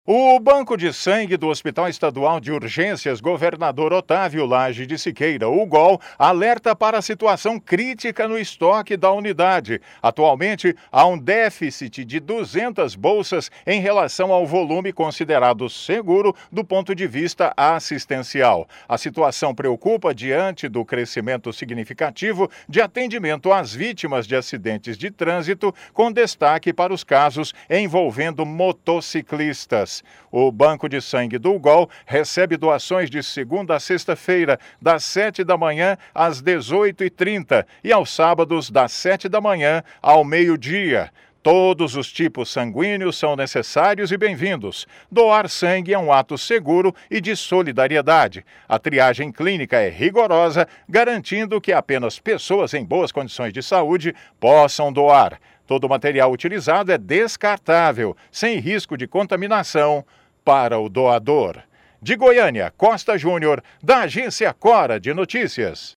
O Banco de Sangue do Hospital Estadual de Urgências Governador Otávio Lage de Siqueira, o GOL, alerta para a situação crítica no estoque da unidade. Atualmente, há um déficit de 200 bolsas em relação ao volume considerado seguro do ponto de vista assistencial. A situação preocupa diante do crescimento significativo de atendimento às vítimas de acidentes de trânsito, com destaque para os casos envolvendo motociclistas. O Banco de Sangue do GOL recebe doações de segunda a sexta-feira, das 7 da manhã às 18h30 e aos sábados, das 7 da manhã ao meio-dia. Todos os tipos sanguíneos são necessários e bem-vindos. Doar sangue é um ato seguro e de solidariedade. A triagem clínica é rigorosa, garantindo que apenas pessoas em boas condições de saúde possam doar. Todo o material utilizado é descartável, sem risco de contaminação para o doador. De Goiânia, Costa Júnior, da Agência Cora de Notícias.